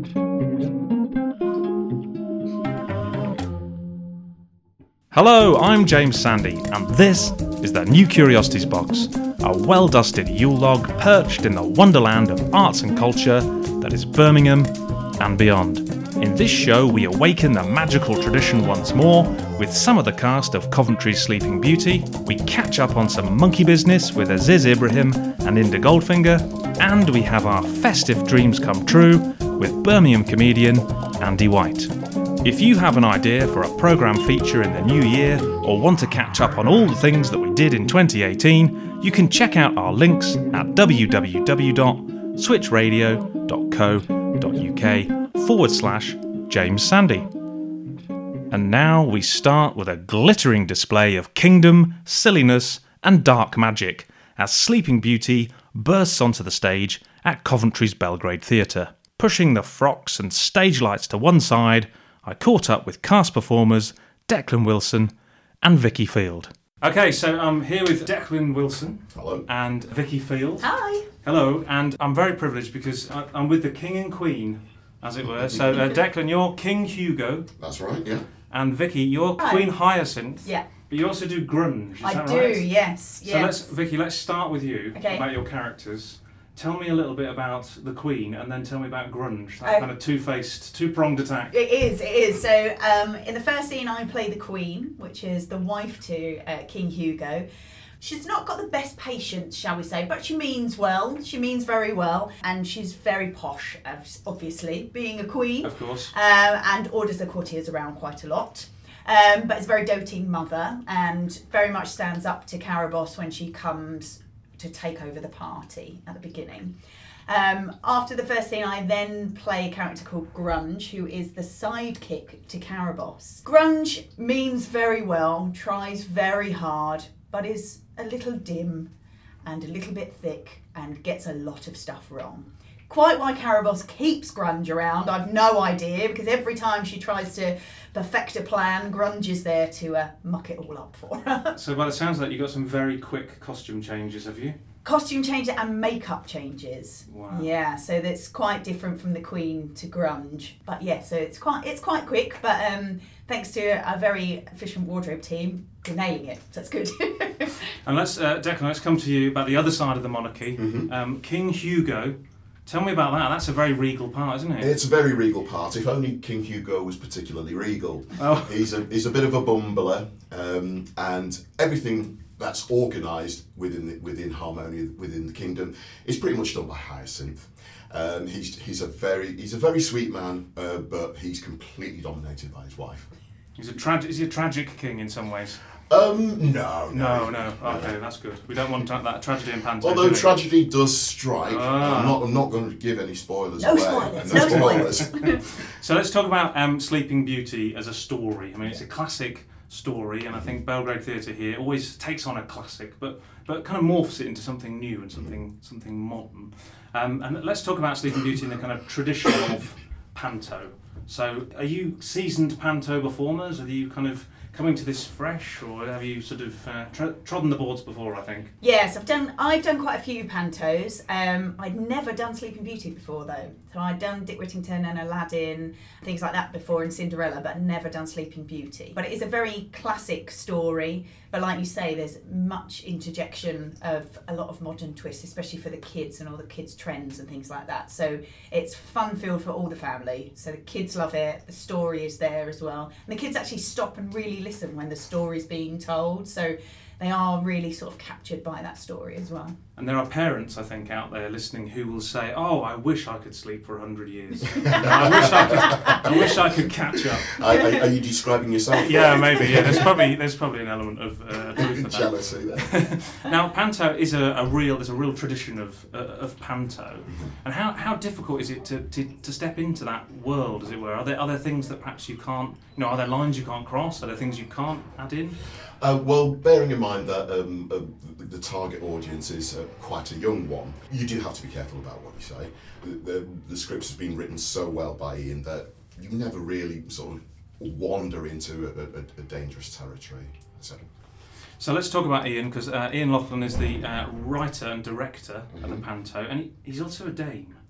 Hello, I'm James Sandy, and this is the New Curiosities Box, a well-dusted Yule log perched in the wonderland of arts and culture that is Birmingham and beyond. In this show, we awaken the magical tradition once more with some of the cast of Coventry's Sleeping Beauty. We catch up on some monkey business with Aziz Ibrahim and Inda Goldfinger, and we have our festive dreams come true with Birmingham comedian Andy White. If you have an idea for a programme feature in the new year or want to catch up on all the things that we did in 2018, you can check out our links at www.switchradio.co.uk/James Sandy. And now we start with a glittering display of kingdom, silliness and dark magic as Sleeping Beauty bursts onto the stage at Coventry's Belgrade Theatre. Pushing the frocks and stage lights to one side, I caught up with cast performers Declan Wilson and Vicky Field. Okay, so I'm here with Declan Wilson. Hello. And Vicky Field. Hi. Hello, and I'm very privileged because I'm with the King and Queen, as it were. So Declan, you're King Hugo. That's right, yeah. And Vicky, you're Hi. Queen Hyacinth. Yeah. But you also do grunge, is that I do, right? yes. So let's start with you, Okay. about your characters. Tell me a little bit about the Queen, and then tell me about grunge. That kind of two-pronged attack. It is. So in the first scene I play the Queen, which is the wife to King Hugo. She's not got the best patience, shall we say, but she means well. She means very well, and she's very posh, obviously, being a queen. Of course. And orders the courtiers around quite a lot. But is a very doting mother, and very much stands up to Carabosse when she comes to take over the party at the beginning. After the first scene, I then play a character called Grunge, who is the sidekick to Carabosse. Grunge means very well, tries very hard, but is a little dim and a little bit thick and gets a lot of stuff wrong. Quite why Carabosse keeps Grunge around, I've no idea, because every time she tries to perfect a plan, Grunge is there to muck it all up for her. So by the sounds of that, you've got some very quick costume changes, have you? Costume changes and makeup changes. Wow. Yeah, so that's quite different from the Queen to Grunge. But yeah, so it's quite quick, but thanks to a very efficient wardrobe team, we're nailing it. So that's good. And Declan, let's come to you about the other side of the monarchy. Mm-hmm. King Hugo. Tell me about that. That's a very regal part, isn't it? It's a very regal part. If only King Hugo was particularly regal. Oh. He's a bit of a bumbler, and everything that's organised within harmony within the kingdom is pretty much done by Hyacinth. He's a very sweet man, but he's completely dominated by his wife. Is he a tragic king in some ways? No. Okay, that's good. We don't want that tragedy in Panto. Although tragedy does strike, Ah. I'm not going to give any spoilers No away. spoilers, No no spoilers. So let's talk about Sleeping Beauty as a story. I mean, it's a classic story, and I think Belgrade Theatre here always takes on a classic, but kind of morphs it into something new and something modern. And let's talk about Sleeping Beauty in the kind of tradition of Panto. So, are you seasoned Panto performers? Are you kind of coming to this fresh, or have you sort of trodden the boards before, I think? Yes, I've done quite a few pantos. I'd never done Sleeping Beauty before though. So I'd done Dick Whittington and Aladdin, things like that before, and Cinderella, but never done Sleeping Beauty. But it is a very classic story, but like you say, there's much interjection of a lot of modern twists, especially for the kids and all the kids' trends and things like that. So it's fun-filled for all the family. So the kids love it, the story is there as well. And the kids actually stop and really listen when the story's being told. So they are really sort of captured by that story as well. And there are parents, I think, out there listening who will say, "Oh, I wish I could sleep for 100 years. I wish I could catch up." Are you describing yourself? Yeah, maybe. Yeah, there's probably an element of truth to that. Jealousy there. Now, Panto is there's a real tradition of Panto, and how difficult is it to step into that world, as it were? Are there things that perhaps you can't, are there lines you can't cross? Are there things you can't add in? Well, bearing in mind that the target audience is quite a young one, you do have to be careful about what you say. The script has been written so well by Ian that you never really sort of wander into a dangerous territory. So let's talk about Ian, because Ian Loughlin is the writer and director of the Panto, and he's also a Dane.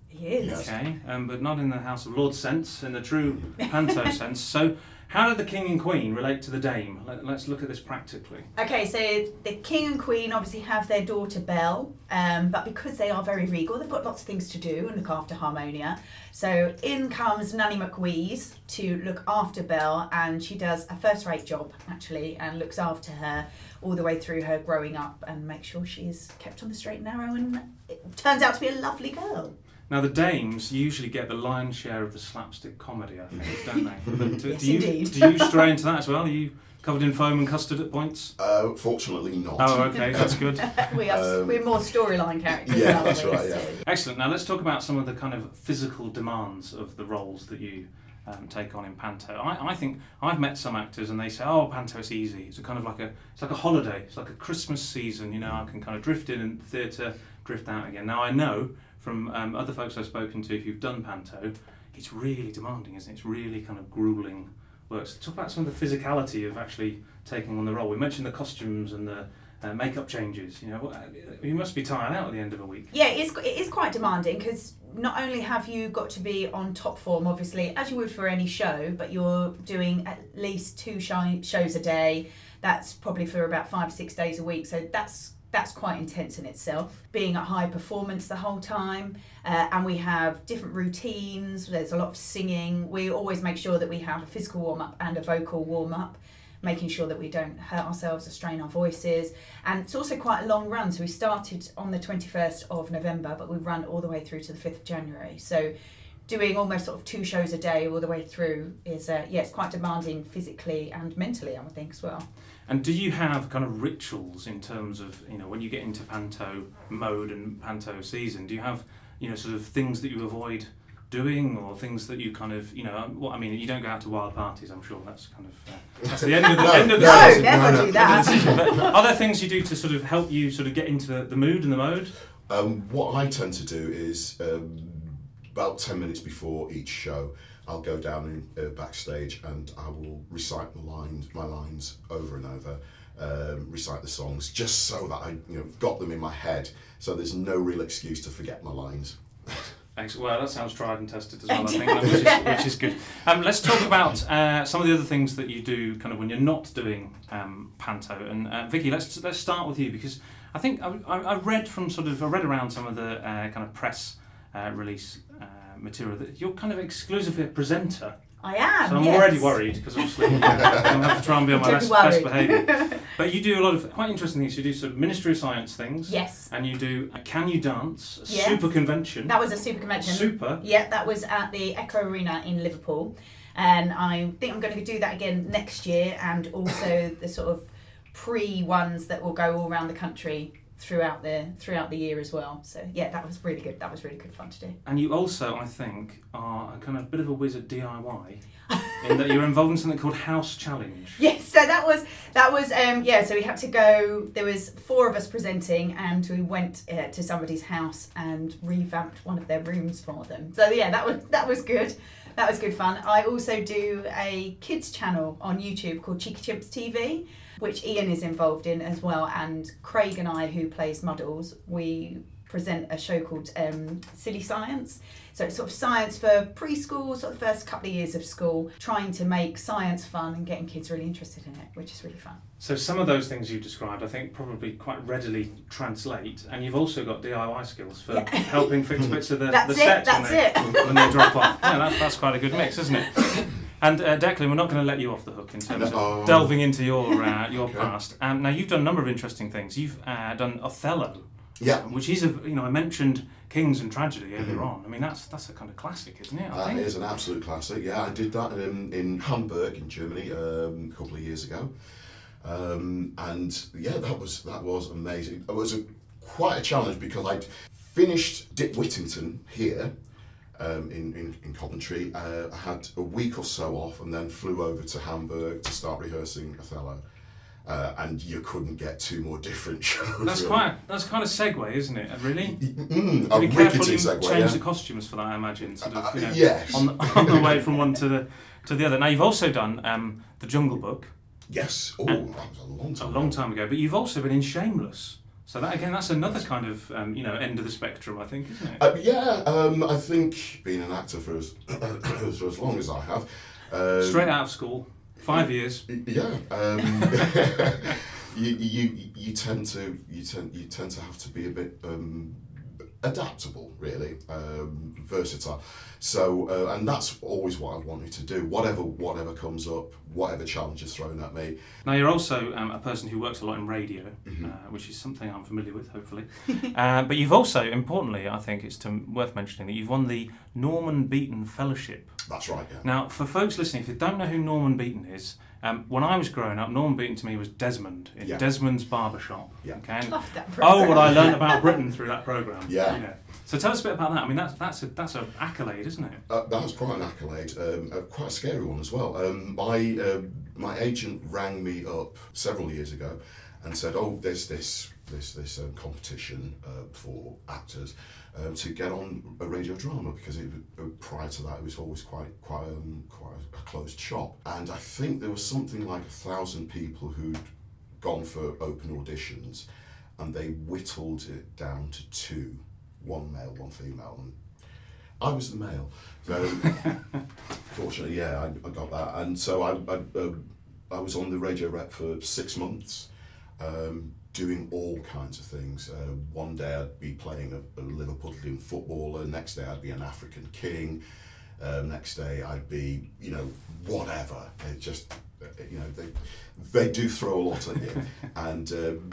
He is. Yes. Okay, but not in the House of Lords sense, in the true panto sense. So, how do the king and queen relate to the dame? Let's look at this practically. Okay, so the king and queen obviously have their daughter Belle, but because they are very regal, they've got lots of things to do and look after Harmonia. So in comes Nanny McWheeze to look after Belle, and she does a first-rate job actually, and looks after her all the way through her growing up and make sure she's kept on the straight and narrow, and it turns out to be a lovely girl. Now, the dames usually get the lion's share of the slapstick comedy, I think, don't they? But Yes, do indeed. you stray into that as well? Are you covered in foam and custard at points? Fortunately not. Oh, okay, that's good. We're more storyline characters. Yeah, aren't that's we? right, yeah. So- Excellent. Now, let's talk about some of the kind of physical demands of the roles that you take on in panto. I think I've met some actors and they say, "Oh, panto, it's easy. It's like a holiday. It's like a Christmas season. You know, I can kind of drift in the theatre, drift out again." Now, I know from other folks I've spoken to who've done panto, it's really demanding, isn't it? It's really kind of grueling work. So talk about some of the physicality of actually taking on the role. We mentioned the costumes and the makeup changes. You know, you must be tired out at the end of a week. Yeah, it is quite demanding because not only have you got to be on top form, obviously, as you would for any show, but you're doing at least 2 shows a day. That's probably for about 5 or 6 days a week. So that's quite intense in itself. Being at high performance the whole time, and we have different routines. There's a lot of singing. We always make sure that we have a physical warm-up and a vocal warm-up, making sure that we don't hurt ourselves or strain our voices. And it's also quite a long run. So we started on the 21st of November, but we run all the way through to the 5th of January. So doing almost sort of 2 shows a day all the way through is, it's quite demanding physically and mentally, I would think, as well. And do you have kind of rituals in terms of, you know, when you get into panto mode and panto season, do you have, you know, sort of things that you avoid doing or things that you kind of, you know, what I mean, you don't go out to wild parties, I'm sure that's kind of, that's the end of the, end of the No, season. never do that. But are there things you do to sort of help you sort of get into the mood and the mode? What I tend to do is about 10 minutes before each show, I'll go down in backstage and I will recite my lines over and over, recite the songs, just so that I got them in my head, so there's no real excuse to forget my lines. Excellent. Well, that sounds tried and tested as well, I think, which is good. Let's talk about some of the other things that you do kind of when you're not doing panto. And Vicky, let's start with you, because I think I read around some of the kind of press release material that you're kind of exclusively a presenter. I am. So I'm already worried, because obviously I'm going to have to try and be on my best behaviour. But you do a lot of quite interesting things. You do sort of Ministry of Science things. Yes. And you do Can You Dance? Yes. Super convention. That was a super convention. Super. Yeah, that was at the Echo Arena in Liverpool. And I think I'm going to do that again next year, and also the sort of pre-ones that will go all around the country throughout the year as well. So yeah, that was really good. That was really good fun to do. And you also, I think, are a kind of bit of a whiz at DIY, in that you're involved in something called House Challenge. Yes, so that was so we had to go. There was 4 of us presenting, and we went to somebody's house and revamped one of their rooms for them. So yeah, that was good. That was good fun. I also do a kids channel on YouTube called Cheeky Chimps TV, which Ian is involved in as well, and Craig and I, who plays Muddles, we present a show called Silly Science. So it's sort of science for preschool, sort of first couple of years of school, trying to make science fun and getting kids really interested in it, which is really fun. So some of those things you described, I think, probably quite readily translate, and you've also got DIY skills for helping fix bits of the set when they drop off. Yeah, that's quite a good mix, isn't it? And Declan, we're not going to let you off the hook in terms of delving into your past. Now, you've done a number of interesting things. You've done Othello, which is I mentioned Kings and Tragedy earlier on. I mean, that's a kind of classic, isn't it? That is an absolute classic. Yeah, I did that in Hamburg in Germany a couple of years ago, and yeah, that was amazing. It was quite a challenge because I'd finished Dick Whittington here. In Coventry, I had a week or so off and then flew over to Hamburg to start rehearsing Othello, and you couldn't get 2 more different shows. That's quite a segue, isn't it? Really? Be careful you segue, change the costumes for that, I imagine. Sort of, yes. on the way from one to the other. Now, you've also done The Jungle Book. Yes. Oh, that was a long time. A long time ago. But you've also been in Shameless. So that again, that's another kind of end of the spectrum, I think, isn't it? I think being an actor for as for as long as I have, straight out of school, 5 years. Yeah, you tend to have to be a bit adaptable, really, versatile. So, and that's always what I've wanted to do. Whatever comes up, whatever challenge is thrown at me. Now, you're also a person who works a lot in radio, which is something I'm familiar with, hopefully. But you've also, importantly, I think it's worth mentioning that you've won the Norman Beaton Fellowship. That's right, yeah. Now, for folks listening, if you don't know who Norman Beaton is, when I was growing up, Norman Beaton to me was Desmond in Desmond's Barbershop. Yeah. Okay? Love that programme. What I learned about Britain through that programme. Yeah. So tell us a bit about that. I mean, that's an accolade, isn't it? That was quite an accolade, quite a scary one as well. My agent rang me up several years ago and said, "Oh, there's this competition for actors to get on a radio drama, because prior to that it was always quite a closed shop." And I think there was something like 1,000 people who'd gone for open auditions, and they whittled it down to 2, 1 male, 1 female, and I was the male. So fortunately, I got that, and so I was on the radio rep for 6 months. Doing all kinds of things. One day I'd be playing a Liverpudlian footballer, next day I'd be an African king, next day I'd be, whatever. They just, they do throw a lot at you, and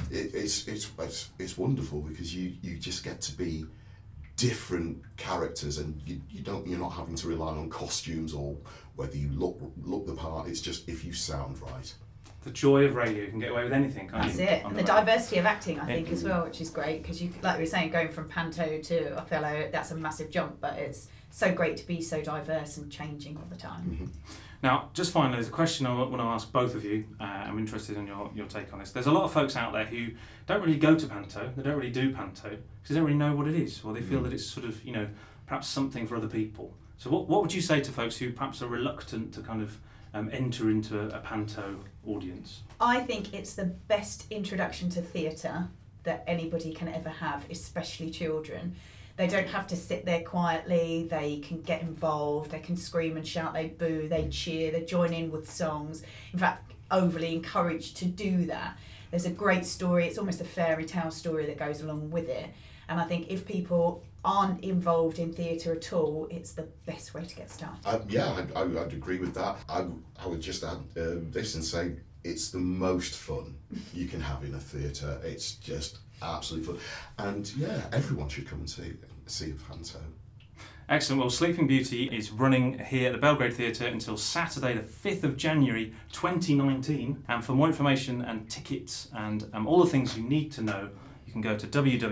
it's wonderful, because you just get to be different characters, and you're not having to rely on costumes or whether you look the part. It's just if you sound right. The joy of radio, you can get away with anything, can't That's you? it. And the diversity of acting, I think, as well, which is great, because you, like we were saying, going from panto to Othello, that's a massive jump, but it's so great to be so diverse and changing all the time. Mm-hmm. Now, just finally, there's a question I want to ask both of you. I'm interested in your take on this. There's a lot of folks out there who don't really go to panto, they don't really do panto, because they don't really know what it is, or they feel that it's sort of, perhaps something for other people. So what would you say to folks who perhaps are reluctant to kind of enter into a panto audience? I think it's the best introduction to theatre that anybody can ever have, especially children. They don't have to sit there quietly, they can get involved, they can scream and shout, they boo, they cheer, they join in with songs. In fact, overly encouraged to do that. There's a great story, it's almost a fairy tale story that goes along with it. And I think if people aren't involved in theatre at all, it's the best way to get started. I'd agree with that. I would just add this and say it's the most fun you can have in a theatre. It's just absolutely fun. And everyone should come and see a panto. Excellent. Well, Sleeping Beauty is running here at the Belgrade Theatre until Saturday the 5th of January 2019. And for more information and tickets and all the things you need to know, you can go to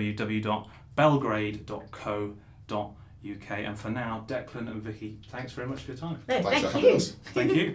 www.belgrade.co.uk. And for now, Declan and Vicky, thanks very much for your time. No, Thanks for thank having you. us. Thank you.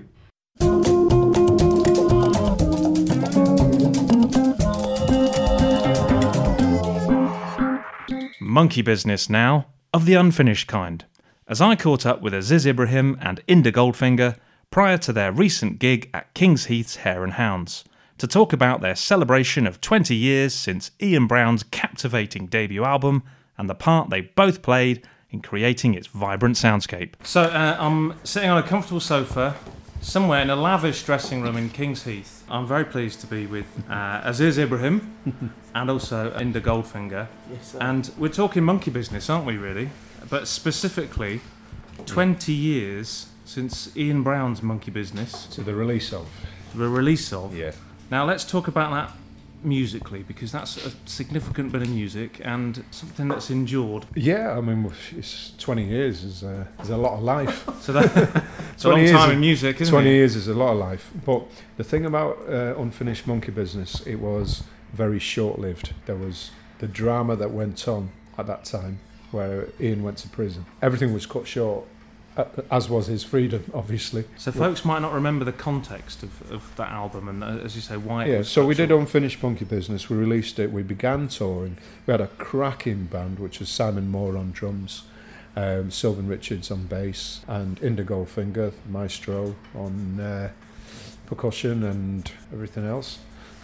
Monkey business now, of the unfinished kind, as I caught up with Aziz Ibrahim and Inda Goldfinger prior to their recent gig at King's Heath's Hare and Hounds, to talk about their celebration of 20 years since Ian Brown's captivating debut album and the part they both played in creating its vibrant soundscape. So I'm sitting on a comfortable sofa somewhere in a lavish dressing room in King's Heath. I'm very pleased to be with Aziz Ibrahim and also Inda Goldfinger. Yes, sir. And we're talking monkey business, aren't we, really? But specifically, 20 years since Ian Brown's Monkey Business. To the release of. The release of. Yeah. Now let's talk about that musically, because that's a significant bit of music and something that's endured. Yeah, I mean, it's 20 years is a lot of life. So it's a long time in music, isn't 20 it? years is a lot of life. But the thing about Unfinished Monkey Business, it was very short-lived. There was the drama that went on at that time where Ian went to prison. Everything was cut short, as was his freedom, obviously. So folks might not remember the context of that album and, as you say, why it was so we such did Unfinished Monkey Business, we released it, we began touring. We had a cracking band, which was Simon Moore on drums, Sylvan Richards on bass, and Inda Goldfinger, maestro, on percussion and everything else.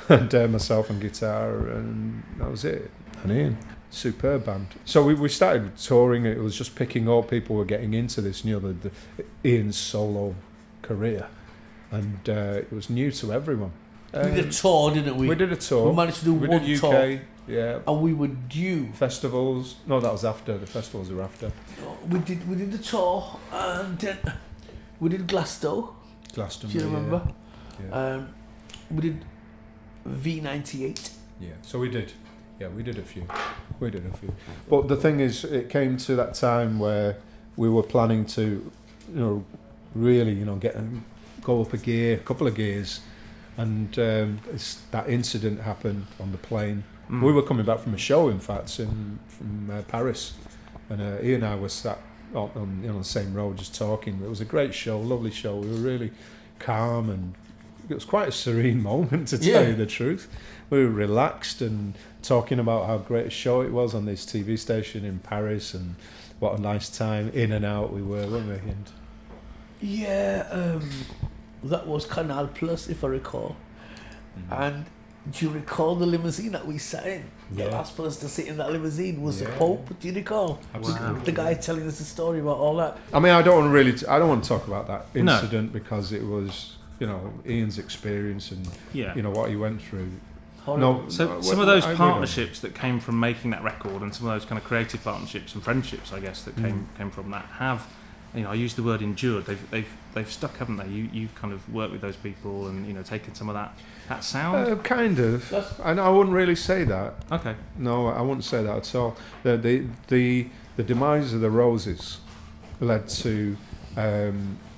and myself on guitar, and that was it. And Ian, superb band. So we started touring. It was just picking up. People were getting into this, the Ian's solo career, and it was new to everyone. We did a tour, didn't we? We did a tour. We managed to do we one did UK, tour. yeah. And we were due. Festivals. No, that was after. The festivals were after. We did the tour, and then we did Glasgow. Glastonbury. Do you remember? Yeah. We did V98. Yeah. So we did. Yeah, we did a few. But the thing is, it came to that time where we were planning to, really, go up a couple of gears, and that incident happened on the plane. We were coming back from a show, in fact, from Paris, and Ian and I were sat on the same road just talking. It was a great show, lovely show. We were really calm, and it was quite a serene moment, to tell you the truth. We were relaxed and talking about how great a show it was on this TV station in Paris, and what a nice time in and out we were, weren't we? And that was Canal Plus, if I recall. And do you recall the limousine that we sat in? The last person to sit in that limousine was the Pope. Do you recall? Absolutely. The guy telling us the story about all that. I mean, I don't want to talk about that incident because it was, Ian's experience and what he went through. Horrible. So some of those partnerships that came from making that record, and some of those kind of creative partnerships and friendships, I guess, that came from that, have, I use the word endured. They've stuck, haven't they? You've kind of worked with those people and taken some of that sound. Kind of. And I wouldn't really say that. Okay. No, I wouldn't say that at all. The demise of the Roses led to the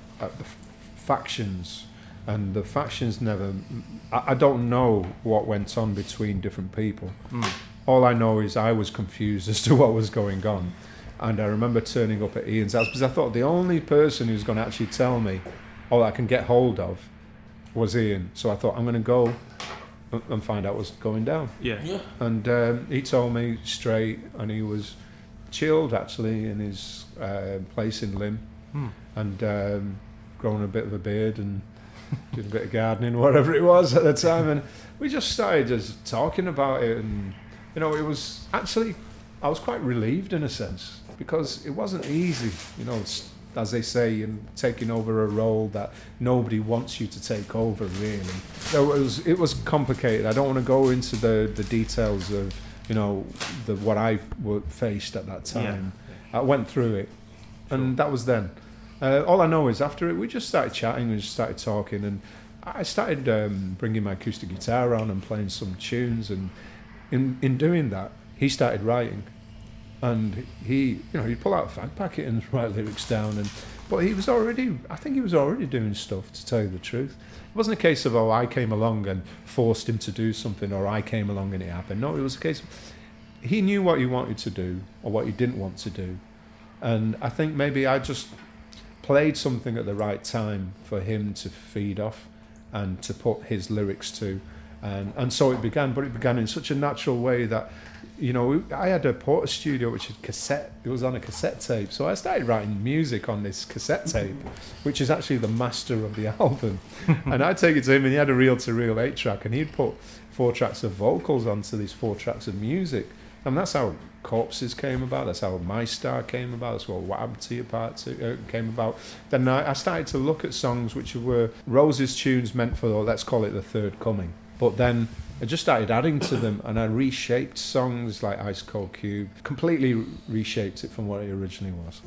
factions. And the factions never... I don't know what went on between different people. All I know is I was confused as to what was going on. And I remember turning up at Ian's house because I thought the only person who's going to actually tell me or I can get hold of was Ian. So I thought, I'm going to go and find out what's going down. Yeah. And he told me straight, and he was chilled, actually, in his place in Lim. And growing a bit of a beard and... did a bit of gardening, whatever it was at the time, and we just started just talking about it, and it was actually, I was quite relieved in a sense, because it wasn't easy, as they say, in taking over a role that nobody wants you to take over, really. It was complicated. I don't want to go into the details of what I faced at that time. I went through it, and that was then. All I know is after it, we just started chatting and just started talking, and I started bringing my acoustic guitar on and playing some tunes, and in doing that, he started writing, and he'd pull out a fag packet and write lyrics down, but I think he was already doing stuff, to tell you the truth. It wasn't a case of, I came along and forced him to do something, or I came along and it happened. No, it was a case of, he knew what he wanted to do, or what he didn't want to do, and I think maybe I just played something at the right time for him to feed off and to put his lyrics to, and so it began. But it began in such a natural way that I had a Porter Studio which had cassette. It was on a cassette tape, so I started writing music on this cassette tape, which is actually the master of the album. And I'd take it to him, and he had a reel-to-reel 8-track, and he'd put 4 tracks of vocals onto these 4 tracks of music. And that's how Corpses came about, that's how My Star came about, that's what Happened to You Part 2 came about. Then I started to look at songs which were Rose's tunes meant for, let's call it the third coming. But then I just started adding to them, and I reshaped songs like Ice Cold Cube, completely reshaped it from what it originally was.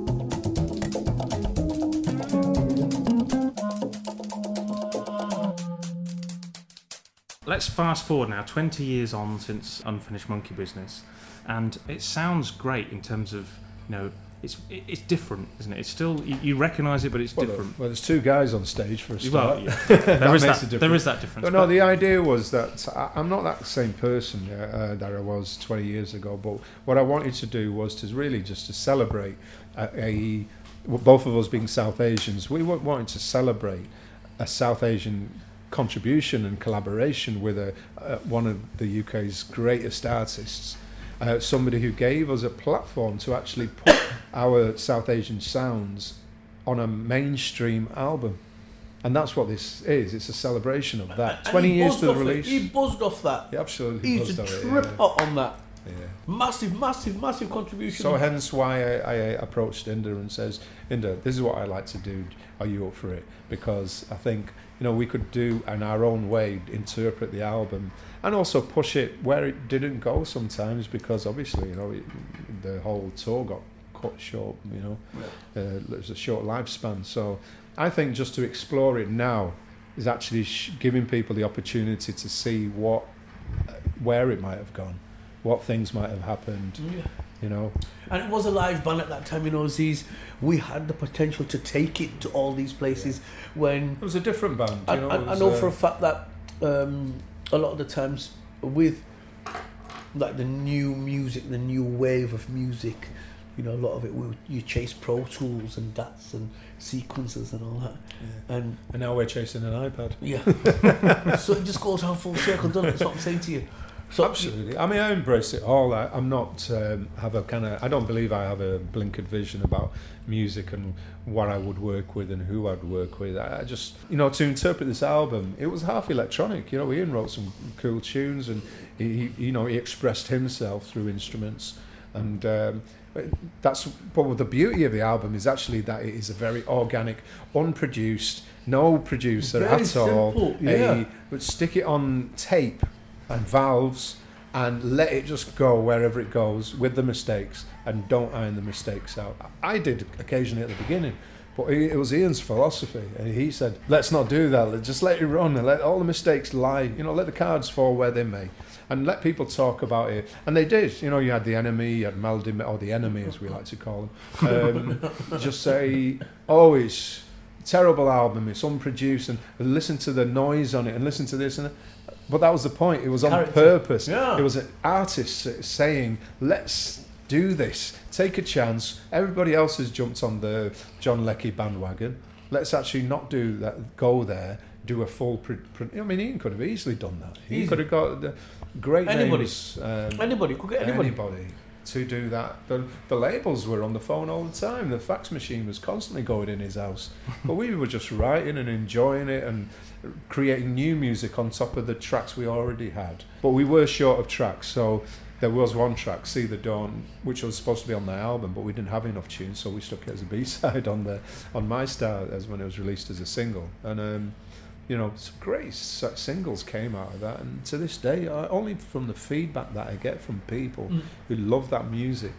Let's fast forward now, 20 years on since Unfinished Monkey Business, and it sounds great in terms of, it's different, isn't it? It's still, you recognise it, but it's different. Well, there's 2 guys on stage for a start. Well, yeah. there is that difference. But no, the idea was that I'm not that same person that I was 20 years ago, but what I wanted to do was to really just to celebrate both of us being South Asians. We wanted to celebrate a South Asian contribution and collaboration with one of the UK's greatest artists, somebody who gave us a platform to actually put our South Asian sounds on a mainstream album. And that's what this is. It's a celebration of that. And 20 he years buzzed to the off it. release. He buzzed off that. He absolutely He's buzzed a off it, trip hot on that. yeah. Massive contribution. So hence why I approached Inda and says, Inda, this is what I like to do. Are you up for it? Because I think, you know, we could do in our own way, interpret the album and also push it where it didn't go sometimes, because obviously, you know, the whole tour got cut short, you know. There's a short lifespan. So I think just to explore it now is actually giving people the opportunity to see where it might have gone, what things might have happened, you know. And it was a live band at that time, you know, Aziz. We had the potential to take it to all these places when... It was a different band, you know. I know for a fact that a lot of the times with like the new music, the new wave of music, you know, a lot of it, you chase Pro Tools and DATs and sequences and all that. Yeah. And now we're chasing an iPad. Yeah. So it just goes on full circle, doesn't it? That's what I'm saying to you. So absolutely. I mean, I embrace it all. I'm not I don't believe I have a blinkered vision about music and what I would work with and who I'd work with. I just, you know, to interpret this album, it was half electronic. You know, Ian wrote some cool tunes and he expressed himself through instruments. And that's, but the beauty of the album is actually that it is a very organic, unproduced, no producer very at simple, all. yeah. Would stick it on tape and valves and let it just go wherever it goes with the mistakes and don't iron the mistakes out. I did occasionally at the beginning, but it was Ian's philosophy, and he said, let's not do that, just let it run and let all the mistakes lie, you know, let the cards fall where they may and let people talk about it. And they did. You know, you had The Enemy, you had Melody, or The Enemy as we like to call them, just say, it's a terrible album, it's unproduced, and listen to the noise on it and listen to this and that. But that was the point. It was on purpose. Yeah. It was an artist saying, let's do this. Take a chance. Everybody else has jumped on the John Leckie bandwagon. Let's actually not do that. Go there. Do a full... I mean, Ian could have easily done that. He could have got the great names. Anybody. Could get anybody. To do that. The labels were on the phone all the time. The fax machine was constantly going in his house. But we were just writing and enjoying it and creating new music on top of the tracks we already had. But we were short of tracks, so there was one track, See the Dawn, which was supposed to be on the album, but we didn't have enough tunes, so we stuck it as a B-side on My Star as when it was released as a single. And you know, some great singles came out of that, and to this day, only from the feedback that I get from people who love that music.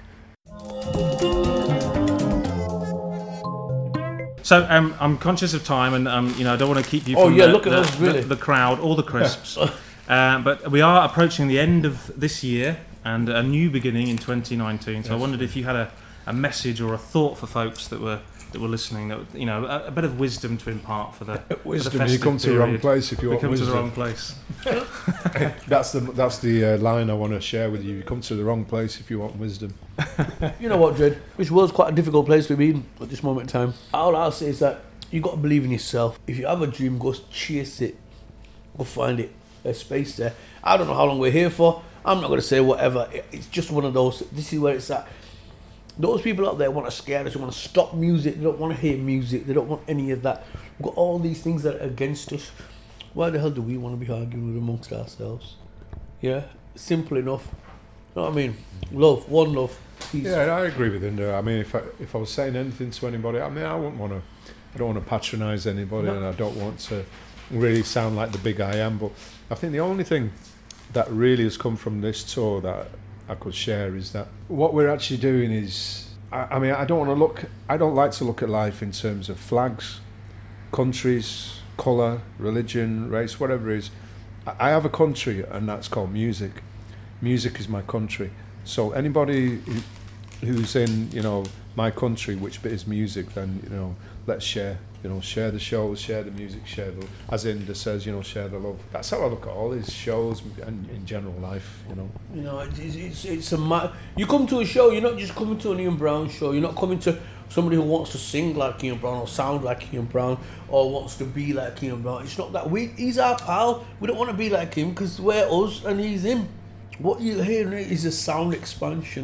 So I'm conscious of time, and you know, I don't want to keep you from the crowd or the crisps. But we are approaching the end of this year and a new beginning in 2019. So yes. I wondered if you had a message or a thought for folks that were listening, that, you know, a bit of wisdom to impart for the wisdom. For the you come to the wrong place if you want wisdom. You come to the wrong place. That's the line I want to share with you. You come to the wrong place if you want wisdom. You know what, Dred? This world's quite a difficult place to be in at this moment in time. All I'll say is that you got to believe in yourself. If you have a dream, go chase it. Go find it. There's space there. I don't know how long we're here for. I'm not going to say whatever. It's just one of those. This is where it's at. Those people out there want to scare us, they want to stop music, they don't want to hear music, they don't want any of that. We've got all these things that are against us. Why the hell do we want to be arguing with amongst ourselves? Yeah, simple enough. You know what I mean? Love, one love, peace. Yeah, I agree with Inda. I mean, if I was saying anything to anybody, I mean, I don't want to patronise anybody, and I don't want to really sound like the big I am, but I think the only thing that really has come from this tour that I could share is that what we're actually doing is, I mean, I don't like to look at life in terms of flags, countries, colour, religion, race, whatever it is. I have a country, and that's called music. Music is my country. So anybody who's in, you know, my country, which bit is music, then, you know, let's share. You know, share the shows, share the music, share the, as Inda says, you know, share the love. That's how I look at all these shows and in general life, you know. You know, it's a you come to a show, you're not just coming to an Ian Brown show, you're not coming to somebody who wants to sing like Ian Brown or sound like Ian Brown or wants to be like Ian Brown. It's not that. He's our pal. We don't want to be like him because we're us and he's him. What you're hearing is a sound expansion.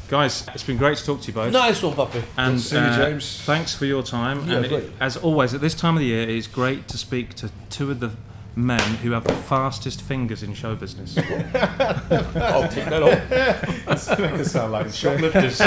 Guys, it's been great to talk to you both. Nice one, Puppy. And Good to see you, James. Thanks for your time. Yeah, and great. as always, at this time of the year, it's great to speak to two of the men who have the fastest fingers in show business. I'll take that off. Let's make us sound like shoplifters.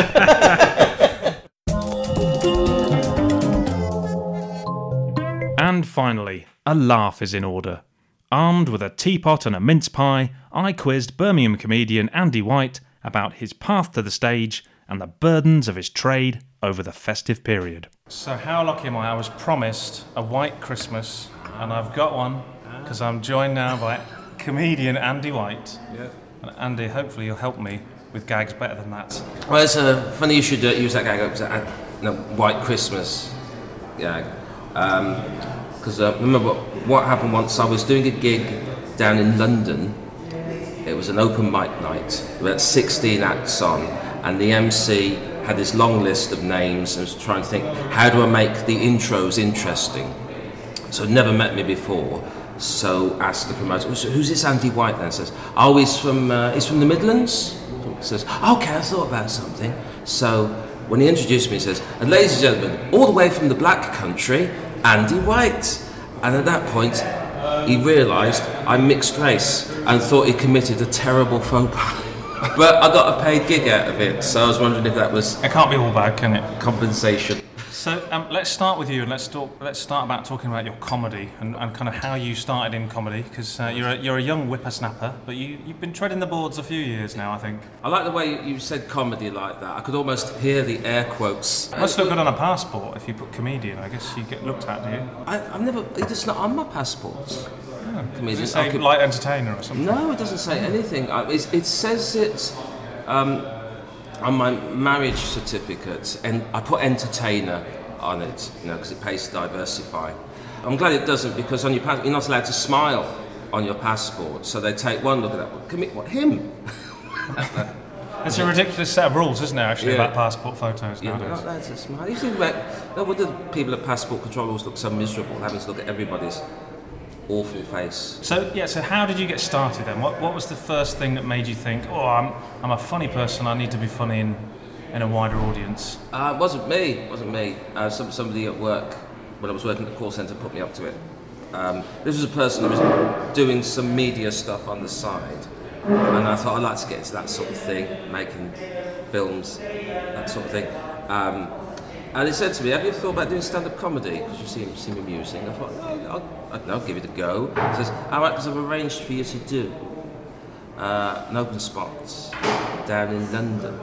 And finally, a laugh is in order. Armed with a teapot and a mince pie, I quizzed Birmingham comedian Andy White about his path to the stage and the burdens of his trade over the festive period. So how lucky am I? I was promised a white Christmas, and I've got one, because I'm joined now by comedian Andy White. Yeah. And Andy, hopefully you'll help me with gags better than that. Well, it's funny you should use that gag. It was White Christmas gag. Because remember what happened once? I was doing a gig down in London. It was an open mic night. We had 16 acts on, and the MC had this long list of names and was trying to think, how do I make the intros interesting? So never met me before. So asked the promoter, who's this Andy White then? Says, oh, he's from the Midlands. Says, okay, I thought about something. So when he introduced me, he says, and ladies and gentlemen, all the way from the Black Country, Andy White. And at that point, he realised I'm mixed race and thought he committed a terrible faux pas. But I got a paid gig out of it, so I was wondering if that was It can't be all bad, can it? compensation. So let's start with you, and let's start about talking about your comedy and kind of how you started in comedy, because you're a young whippersnapper, but you've been treading the boards a few years now, I think. I like the way you said comedy like that. I could almost hear the air quotes. It must look good on a passport if you put comedian. I guess you get looked at, do you? I've never. It's not on my passport. Comedian. Does it say Okay. light entertainer or something? No, it doesn't say anything. It says it on my marriage certificate, and I put entertainer on it, because it pays to diversify. I'm glad it doesn't, because on your passport you're not allowed to smile on your passport, so they take one look at that. What, him? It's a ridiculous set of rules, isn't there, actually, Yeah. about passport photos You're not nowadays? allowed to smile. You think would the people at passport control always look so miserable, having to look at everybody's awful face? So how did you get started then? What was the first thing that made you think, oh, I'm a funny person, I need to be funny in a wider audience? It wasn't me. Somebody at work, when I was working at the call centre, put me up to it. This was a person who was doing some media stuff on the side, and I thought I'd like to get into that sort of thing, making films, that sort of thing. And he said to me, have you ever thought about doing stand-up comedy? Because you seem amusing. I thought, no, I'll give it a go. He says, all right, because I've arranged for you to do an open spot down in London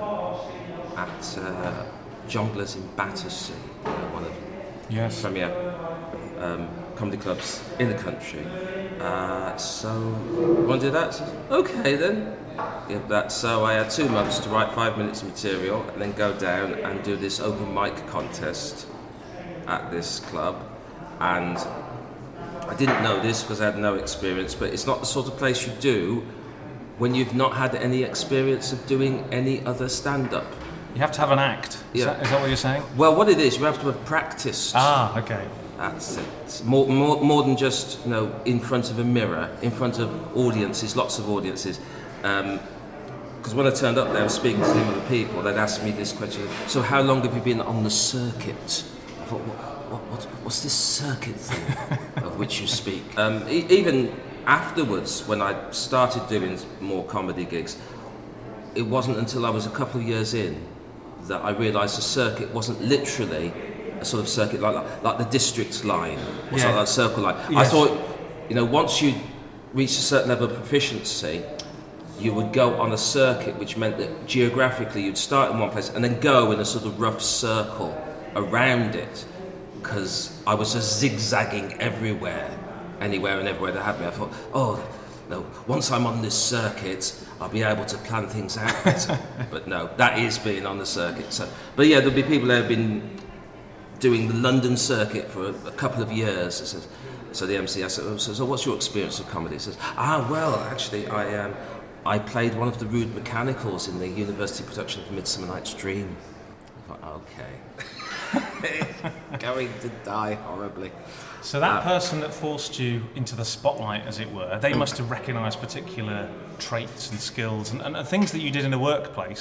at Jongleurs in Battersea, one of the Yes. premier comedy clubs in the country. So, you want to do that? I said, okay then. Give that. So I had 2 months to write 5 minutes of material and then go down and do this open mic contest at this club. And I didn't know this because I had no experience, but it's not the sort of place you do when you've not had any experience of doing any other stand-up. You have to have an act. Is Yeah. that what you're saying? Well, what it is, you have to have practiced. Ah, okay. That's it. More than just in front of a mirror, in front of audiences, lots of audiences. Because when I turned up there, I was speaking to some other people. They'd ask me this question: so how long have you been on the circuit? I thought, what's this circuit thing of which you speak? Even afterwards, when I started doing more comedy gigs, it wasn't until I was a couple of years in that I realised the circuit wasn't literally a sort of circuit like the district line or something like that circle line. Yes. I thought, once you reached a certain level of proficiency, you would go on a circuit, which meant that geographically you'd start in one place and then go in a sort of rough circle around it, because I was just zigzagging everywhere, anywhere and everywhere they had me. I thought, oh no, once I'm on this circuit, I'll be able to plan things out better. But no, that is being on the circuit. So, but yeah, there'll be people that have been doing the London circuit for a couple of years. It says, so the MC asked, so what's your experience of comedy? He says, well, actually, I played one of the rude mechanicals in the university production of Midsummer Night's Dream. I thought, okay. Going to die horribly. So that person that forced you into the spotlight, as it were, they must have recognised particular traits and skills and things that you did in the workplace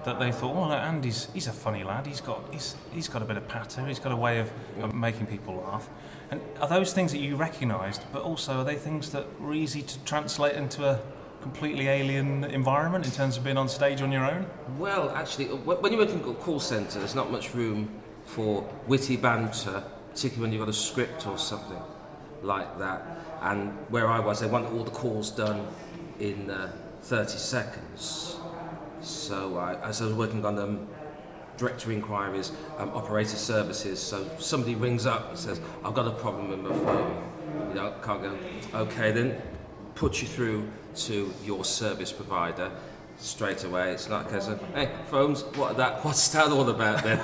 that they thought, well, Andy's he's a funny lad. He's got a bit of patter. He's got a way of making people laugh. And are those things that you recognised, but also are they things that were easy to translate into a completely alien environment in terms of being on stage on your own? Well, actually, when you work in a call centre, there's not much room for witty banter, particularly when you've got a script or something like that. And where I was, they want all the calls done in 30 seconds. So as I was working on directory inquiries, operator services, so somebody rings up and says, I've got a problem with my phone. Can't go, okay, then put you through to your service provider straight away. It's not a case of, hey, phones, what's that all about then?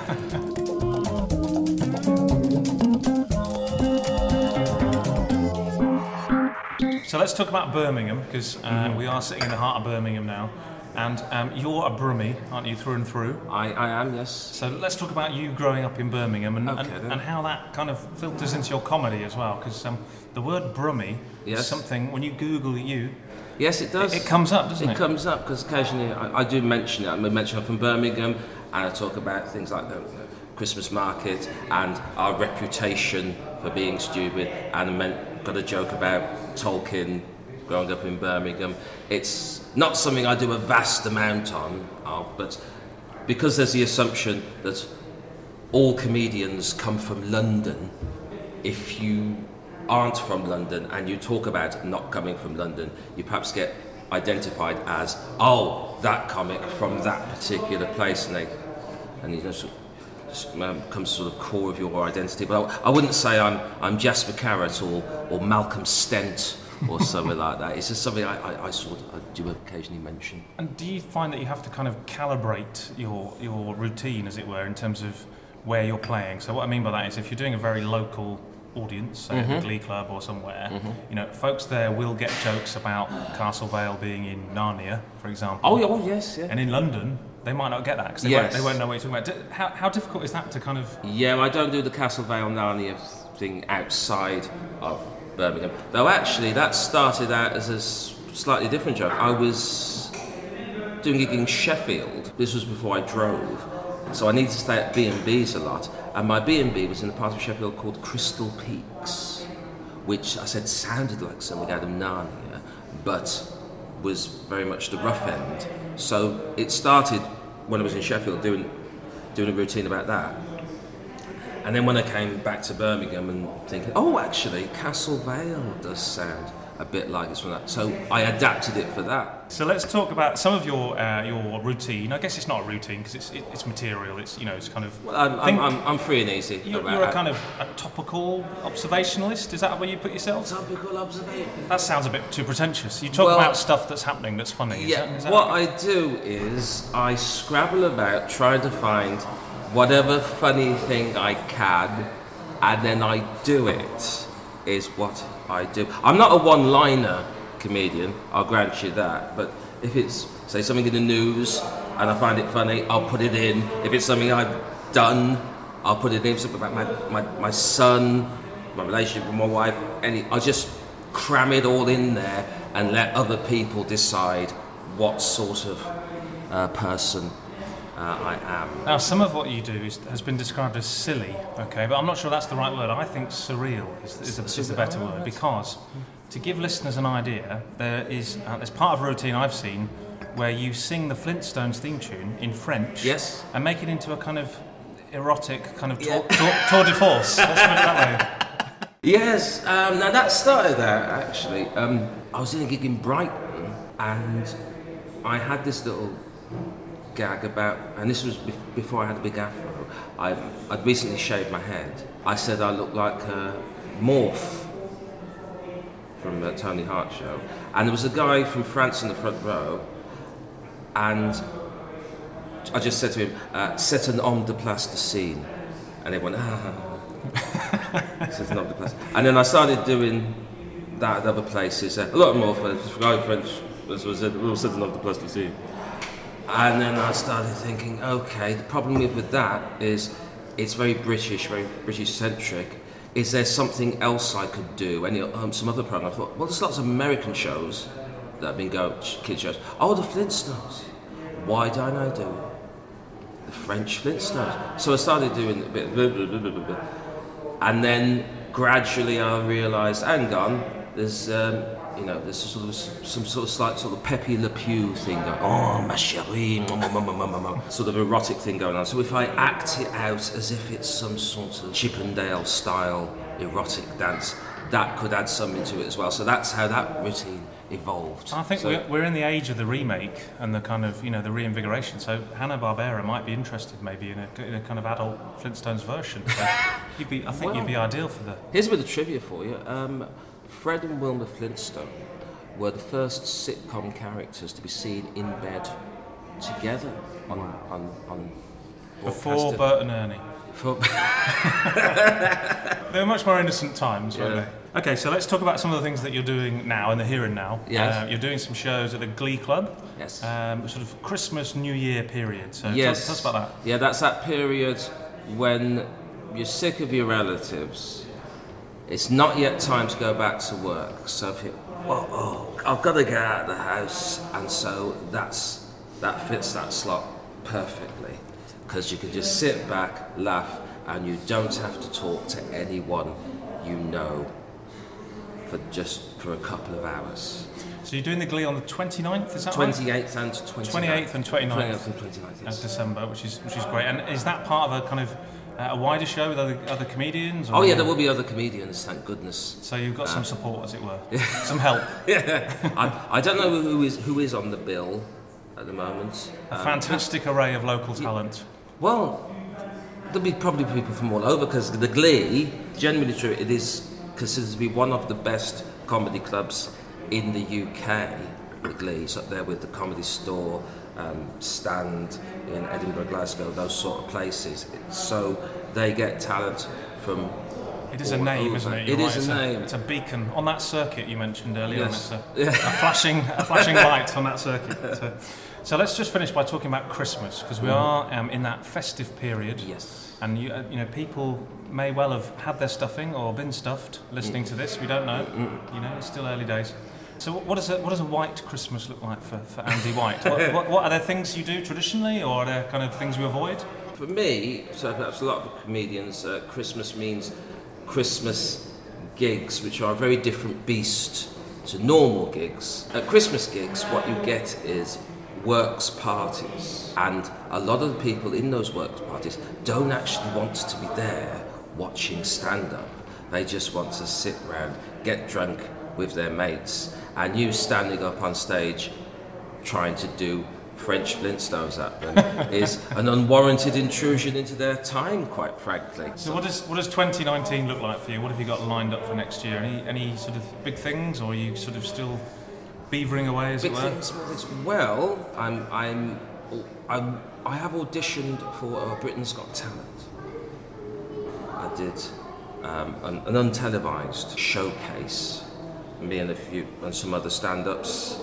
So let's talk about Birmingham, because we are sitting in the heart of Birmingham now. And you're a Brummie, aren't you, through and through? I am, yes. So let's talk about you growing up in Birmingham and how that kind of filters into your comedy as well, because the word Brummie is something, when you Google you... Yes, it does. It comes up, doesn't it? It comes up, because occasionally I do mention it. I mention I'm from Birmingham, and I talk about things like the Christmas market and our reputation for being stupid, and got a joke about Tolkien growing up in Birmingham. It's not something I do a vast amount of, but because there's the assumption that all comedians come from London, if you aren't from London and you talk about not coming from London, you perhaps get identified as, oh, that comic from that particular place, and you know, becomes sort of core of your identity. But I wouldn't say I'm Jasper Carrott or Malcolm Stent or something like that. It's just something I do occasionally mention. And do you find that you have to kind of calibrate your routine, as it were, in terms of where you're playing? So what I mean by that is, if you're doing a very local audience, say at the Glee Club or somewhere, you know, folks there will get jokes about Castle Vale being in Narnia, for example. Oh yes, yeah. And in London, they might not get that, because they won't know what you're talking about. How difficult is that to kind of... Yeah, I don't do the Castle Vale Narnia thing outside of Birmingham. Though actually, that started out as a slightly different joke. I was doing a gig in Sheffield. This was before I drove. So I needed to stay at B&Bs a lot. And my B&B was in a part of Sheffield called Crystal Peaks, which I said sounded like something out of Narnia, but was very much the rough end. So it started when I was in Sheffield doing a routine about that. And then when I came back to Birmingham and thinking, oh, actually, Castle Vale does sound a bit like it's from that. So I adapted it for that. So let's talk about some of your routine. I guess it's not a routine because it's material. It's, you know, it's kind of. Well, I'm free and easy. You're a kind of a topical observationalist. Is that where you put yourself? Topical observation. That sounds a bit too pretentious. You talk about stuff that's happening that's funny. Yeah. Is that what I do is I scrabble about trying to find whatever funny thing I can, and then I do it. Is what I do. I'm not a one-liner comedian, I'll grant you that, but if it's, say, something in the news and I find it funny, I'll put it in. If it's something I've done, I'll put it in. Something about my son, my relationship with my wife, I'll just cram it all in there and let other people decide what sort of person I am. Now, some of what you do has been described as silly, okay, but I'm not sure that's the right word. I think surreal is the better word, because to give listeners an idea, there's part of a routine I've seen where you sing the Flintstones theme tune in French, yes, and make it into a kind of erotic kind of tour de force. Let's put it that way. Yes, now that started out actually. I was in a gig in Brighton, and I had this little gag about, and this was before I had a big afro. I'd recently shaved my head. I said I looked like Morph from the Tony Hart show, and there was a guy from France in the front row, and I just said to him, "C'est un homme de plasticine," and everyone, "C'est un homme de plasticine." And then I started doing that at other places. A lot more French. This was it. "C'est un homme de plasticine." And then I started thinking, okay, the problem with that is it's very British-centric. Is there something else I could do? And some other program, I thought, well, there's lots of American shows that have been kids shows. Oh, the Flintstones. Why don't I do the French Flintstones. So I started doing a bit of and then gradually I realised, hang on, there's there's sort of some sort of slight sort of Pepe Le Pew thing going on, ma chérie, sort of erotic thing going on. So if I act it out as if it's some sort of Chippendale style erotic dance, that could add something to it as well. So that's how that routine evolved. I think we're in the age of the remake and the kind of, the reinvigoration. So Hanna-Barbera might be interested maybe in a kind of adult Flintstones version. So you'd be ideal for the... Here's a bit of trivia for you. Fred and Wilma Flintstone were the first sitcom characters to be seen in bed together on before Bert and Ernie. They were much more innocent times, weren't they? Okay, so let's talk about some of the things that you're doing now in the here and now. Yes. You're doing some shows at the Glee Club. Yes. Sort of Christmas, New Year period. So yes. Tell us about that. Yeah, that's that period when you're sick of your relatives. It's not yet time to go back to work. So if I've got to get out of the house, and so that fits that slot perfectly, because you can just sit back, laugh, and you don't have to talk to anyone for a couple of hours. So you're doing the Glee on the 29th, is that 28th and 29th. 28th and 29th. 28th and 29th, yes. Of December, which is great. And is that part of a kind of a wider show with other comedians? Or? Oh yeah, there will be other comedians, thank goodness. So you've got some support, as it were, some help. Yeah, I don't know who is on the bill at the moment. A fantastic array of local talent. Well, there'll be probably people from all over, because the Glee, generally true, it is considered to be one of the best comedy clubs in the UK. The Glee, it's up there with the Comedy Store, Stand in Edinburgh, Glasgow, those sort of places. So they get talent from. It is a name, isn't it? It is a name. It's a beacon on that circuit you mentioned earlier. Yes. It's a flashing light on that circuit. So let's just finish by talking about Christmas, because we are in that festive period. Yes. And people may well have had their stuffing or been stuffed listening to this. We don't know. It's still early days. So what does a white Christmas look like for Andy White? What are there things you do traditionally, or are there kind of things you avoid? For me, so perhaps a lot of comedians, Christmas means Christmas gigs, which are a very different beast to normal gigs. At Christmas gigs, what you get is works parties, and a lot of the people in those works parties don't actually want to be there watching stand-up. They just want to sit around, get drunk with their mates, and you standing up on stage trying to do French Flintstones at them is an unwarranted intrusion into their time, quite frankly. So what does 2019 look like for you? What have you got lined up for next year? Any sort of big things, or are you sort of still beavering away, as it were? Big things. Well, I have auditioned for Britain's Got Talent. I did an untelevised showcase, me and some other stand-ups,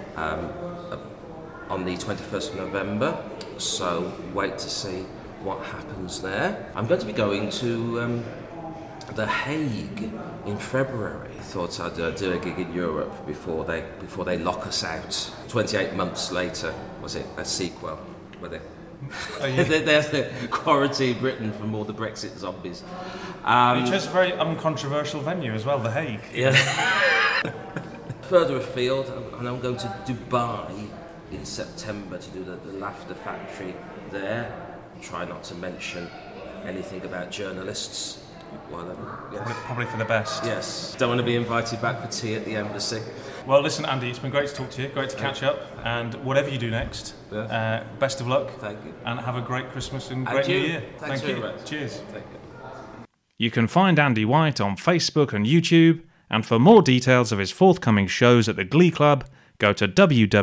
on the 21st of November, so wait to see what happens there. I'm going to be going to The Hague in February. Thought I'd do a gig in Europe before they lock us out. 28 months later, was it a sequel? Were they? There's the quarantine Britain from all the Brexit zombies. It's just a very uncontroversial venue as well, The Hague. Yeah. Further afield, and I'm going to Dubai in September to do the Laughter Factory there. Try not to mention anything about journalists. Probably for the best. Yes. Don't want to be invited back for tea at the embassy. Well, listen, Andy, it's been great to talk to you. Great to catch up. And whatever you do next, best of luck. Thank you. And have a great Christmas and great New Year. Thanks Thank very you. much. Cheers. Thank you. You can find Andy White on Facebook and YouTube. And for more details of his forthcoming shows at the Glee Club, go to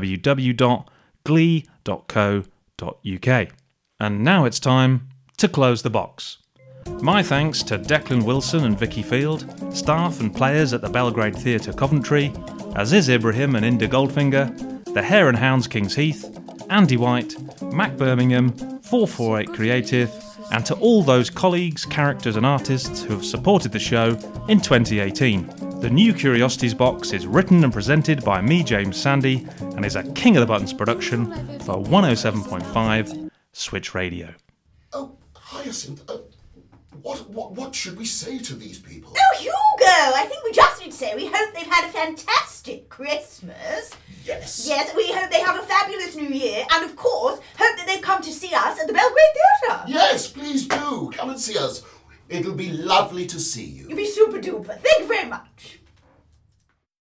www.glee.co.uk. And now it's time to close the box. My thanks to Declan Wilson and Vicky Field, staff and players at the Belgrade Theatre Coventry, Aziz Ibrahim and Inda Goldfinger, the Hare and Hounds Kings Heath, Andy White, Mac Birmingham, 448 Creative, and to all those colleagues, characters and artists who have supported the show in 2018. The New Curiosities Box is written and presented by me, James Sandy, and is a King of the Buttons production for 107.5 Switch Radio. Oh, Hyacinth, what should we say to these people? Oh, Hugo! I think we just need to say we hope they've had a fantastic Christmas. Yes. Yes, we hope they have a fabulous New Year, and of course, hope that they've come to see us at the Belgrade Theatre. Yes, please do. Come and see us. It'll be lovely to see you. You'll be super duper. Thank you very much.